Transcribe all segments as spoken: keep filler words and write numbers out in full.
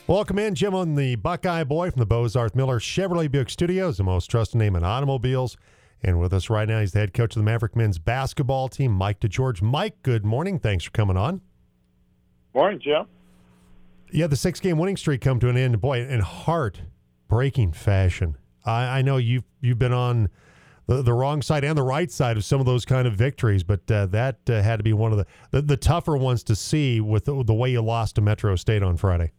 Welcome in, Jim, on the Buckeye Boy from the Bozarth Miller Chevrolet Buick Studios, the most trusted name in automobiles. And with us right now, he's the head coach of the Maverick men's basketball team, Mike DeGeorge. Mike, good morning. Thanks for coming on. Morning, Jim. Yeah, the six-game winning streak come to an end, boy, in heart-breaking fashion. I, I know you've you've been on the, the wrong side and the right side of some of those kind of victories, but uh, that uh, had to be one of the, the, the tougher ones to see with the, the way you lost to Metro State on Friday.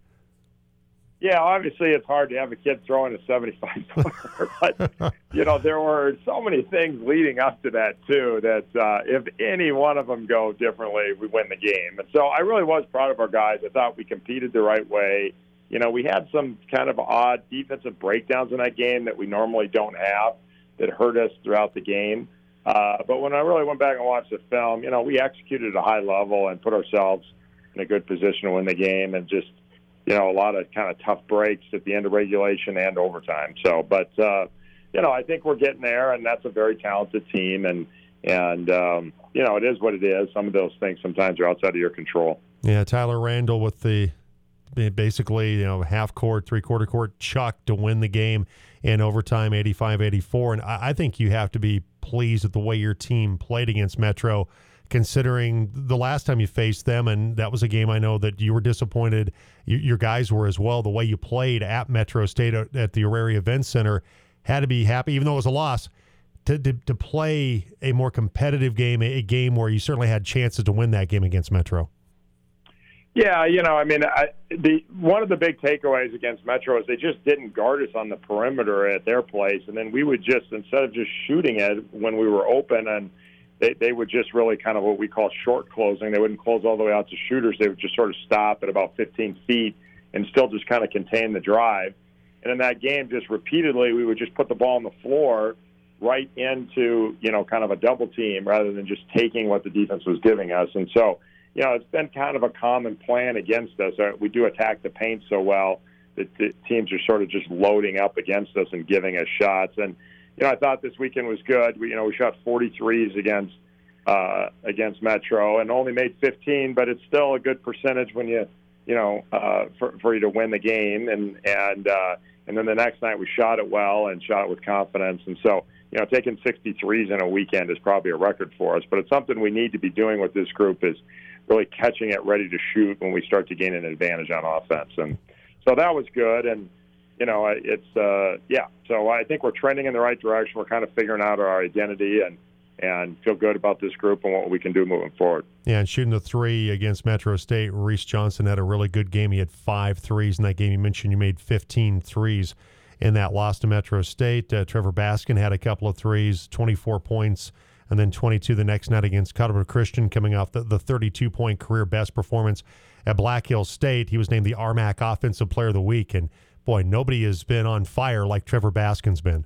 Yeah, obviously it's hard to have a kid throwing a seventy-five footer, but, you know, there were so many things leading up to that, too, that uh, if any one of them go differently, we win the game. And so I really was proud of our guys. I thought we competed the right way. You know, we had some kind of odd defensive breakdowns in that game that we normally don't have that hurt us throughout the game. Uh, but when I really went back and watched the film, you know, we executed at a high level and put ourselves in a good position to win the game, and just, you know, a lot of kind of tough breaks at the end of regulation and overtime. So, but, uh, you know, I think we're getting there, and that's a very talented team. And, and um, you know, it is what it is. Some of those things sometimes are outside of your control. Yeah, Tyler Randall with the basically, you know, half-court, three-quarter court chuck to win the game in overtime, eighty-five eighty-four. And I, I think you have to be pleased with the way your team played against Metro, considering the last time you faced them, and that was a game I know that you were disappointed. You, your guys were as well. The way you played at Metro State at the Auraria Event Center, had to be happy, even though it was a loss, to, to, to play a more competitive game, a game where you certainly had chances to win that game against Metro. Yeah, you know, I mean, I, the one of the big takeaways against Metro is they just didn't guard us on the perimeter at their place, and then we would just, instead of just shooting it when we were open, and They, they would just really kind of what we call short closing. They wouldn't close all the way out to shooters. They would just sort of stop at about fifteen feet and still just kind of contain the drive. And in that game, just repeatedly, we would just put the ball on the floor right into, you know, kind of a double team rather than just taking what the defense was giving us. And so, you know, it's been kind of a common plan against us. Uh, we do attack the paint so well that the teams are sort of just loading up against us and giving us shots. And you know, I thought this weekend was good. We, you know, we shot forty-threes against uh, against Metro and only made fifteen, but it's still a good percentage when you, you know, uh, for, for you to win the game. And and uh, and then the next night we shot it well and shot it with confidence. And so, you know, taking sixty-threes in a weekend is probably a record for us. But it's something we need to be doing with this group, is really catching it ready to shoot when we start to gain an advantage on offense. And so that was good. And you know, it's, uh, yeah, so I think we're trending in the right direction. We're kind of figuring out our identity and, and feel good about this group and what we can do moving forward. Yeah, and shooting the three against Metro State, Reese Johnson had a really good game. He had five threes in that game. You mentioned you made fifteen threes in that loss to Metro State. Uh, Trevor Baskin had a couple of threes, twenty-four points, and then twenty-two the next night against Colorado Christian, coming off the, the thirty-two point career best performance at Black Hills State. He was named the R M A C Offensive Player of the Week, and boy, nobody has been on fire like Trevor Baskin's been.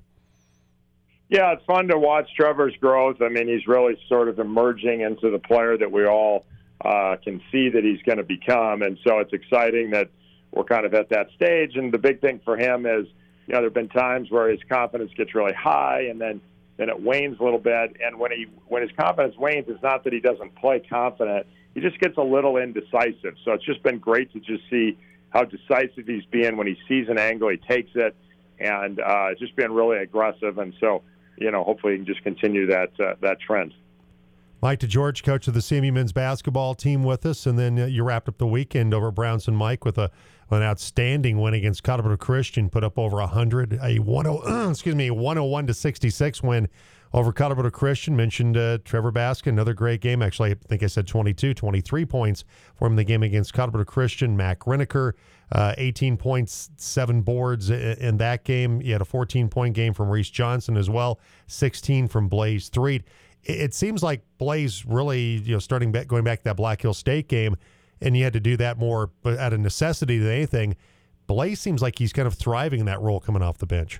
Yeah, it's fun to watch Trevor's growth. I mean, he's really sort of emerging into the player that we all uh, can see that he's going to become. And so it's exciting that we're kind of at that stage. And the big thing for him is, you know, there have been times where his confidence gets really high and then, then it wanes a little bit. And when he when his confidence wanes, it's not that he doesn't play confident. He just gets a little indecisive. So it's just been great to just see how decisive he's being. When he sees an angle, he takes it, and uh, just being really aggressive. And so, you know, hopefully he can just continue that uh, that trend. Mike DeGeorge, coach of the C M U men's basketball team, with us, and then uh, you wrapped up the weekend over at Brownson Mike with a an outstanding win against Colorado Christian. Put up over a hundred, a one oh, excuse me, one oh one to sixty-six win over Colorado Christian. Mentioned uh, Trevor Baskin, another great game. Actually, I think I said twenty-two, twenty-three points for him in the game against Colorado Christian. Mac Riniker, uh, eighteen points, seven boards in, in that game. He had a fourteen point game from Reese Johnson as well, sixteen from Blaze Threet. It, it seems like Blaze really, you know, starting back, going back to that Black Hill State game, and you had to do that more but out of necessity than anything. Blaze seems like he's kind of thriving in that role coming off the bench.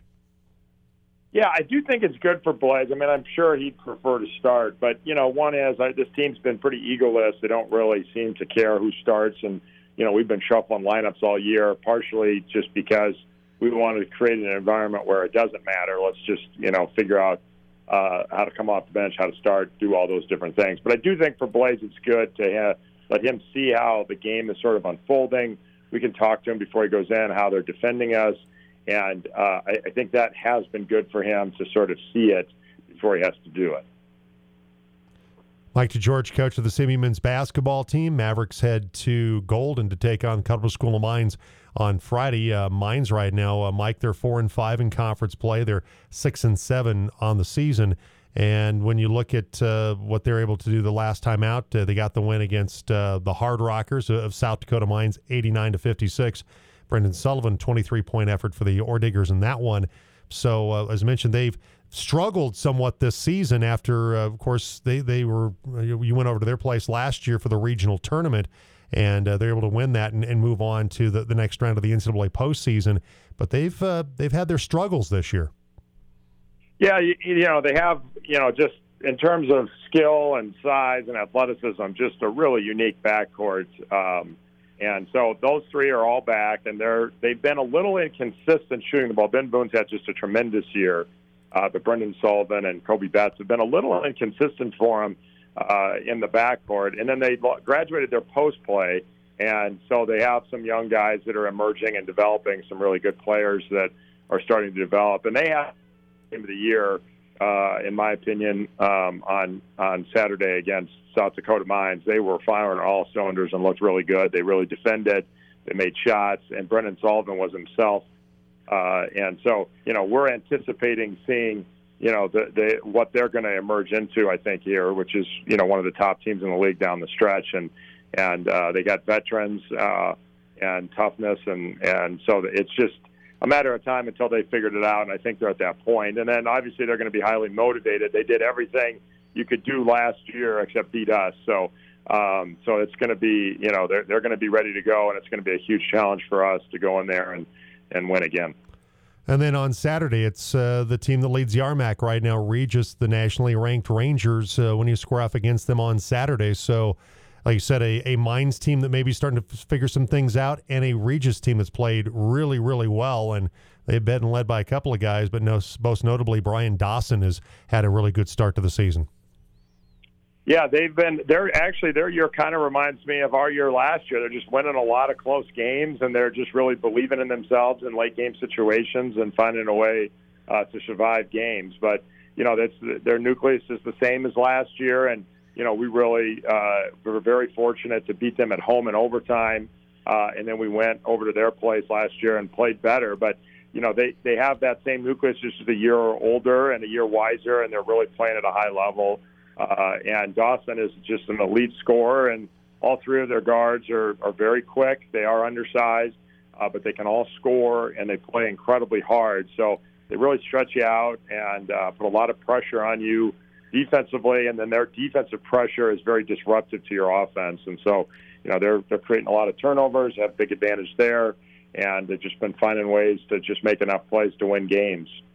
Yeah, I do think it's good for Blaze. I mean, I'm sure he'd prefer to start. But, you know, one is I, this team's been pretty egoless. They don't really seem to care who starts. And, you know, we've been shuffling lineups all year, partially just because we wanted to create an environment where it doesn't matter. Let's just, you know, figure out uh, how to come off the bench, how to start, do all those different things. But I do think for Blaze it's good to have, let him see how the game is sort of unfolding, we can talk to him before he goes in, how they're defending us. And uh, I, I think that has been good for him to sort of see it before he has to do it. Mike DeGeorge, coach of the S M U men's basketball team. Mavericks head to Golden to take on Colorado School of Mines on Friday. Uh, Mines right now, uh, Mike, they're four and five in conference play. They're six and seven on the season. And when you look at uh, what they're able to do the last time out, uh, they got the win against uh, the Hard Rockers of South Dakota Mines, eighty-nine to fifty-six. Brendan Sullivan, twenty-three point effort for the Orediggers in that one. So, uh, as mentioned, they've struggled somewhat this season after, uh, of course, they, they were, you went over to their place last year for the regional tournament, and uh, they're able to win that and, and move on to the, the next round of the N C double A postseason. But they've uh, they've had their struggles this year. Yeah, you, you know, they have, you know, just in terms of skill and size and athleticism, just a really unique backcourt. Um, and so those three are all back, and they're, they've been a little inconsistent shooting the ball. Ben Boone's had just a tremendous year. Uh, but Brendan Sullivan and Kobe Betts have been a little inconsistent for him uh, in the backcourt. And then they graduated their post play, and so they have some young guys that are emerging and developing, some really good players that are starting to develop. And they have game of the year, uh, in my opinion, um, on on Saturday against South Dakota Mines. They were firing on all cylinders and looked really good. They really defended. They made shots, and Brendan Sullivan was himself. Uh, and so, you know, we're anticipating seeing, you know, the, the what they're going to emerge into, I think, here, which is, you know, one of the top teams in the league down the stretch. And and uh, they got veterans uh, and toughness. And, and so it's just a matter of time until they figured it out. And I think they're at that point. And then, obviously, they're going to be highly motivated. They did everything you could do last year except beat us. So um, so it's going to be, you know, they're, they're going to be ready to go. And it's going to be a huge challenge for us to go in there and, and win again. And then on Saturday, it's uh, the team that leads the R M A C right now, Regis, the nationally ranked Rangers, uh, when you square off against them on Saturday. So, like you said, a, a Mines team that may be starting to figure some things out, and a Regis team that's played really, really well. And they've been led by a couple of guys, but no, most notably, Brian Dawson has had a really good start to the season. Yeah, they've been. They're actually their year kind of reminds me of our year last year. They're just winning a lot of close games, and they're just really believing in themselves in late game situations and finding a way uh, to survive games. But you know, that's their nucleus is the same as last year, and you know, we really uh, we were very fortunate to beat them at home in overtime, uh, and then we went over to their place last year and played better. But you know, they they have that same nucleus, just a year older and a year wiser, and they're really playing at a high level. Uh, and Dawson is just an elite scorer, and all three of their guards are, are very quick. They are undersized, uh, but they can all score, and they play incredibly hard. So they really stretch you out and uh, put a lot of pressure on you defensively, and then their defensive pressure is very disruptive to your offense. And so, you know, they're they're creating a lot of turnovers, have a big advantage there, and they've just been finding ways to just make enough plays to win games.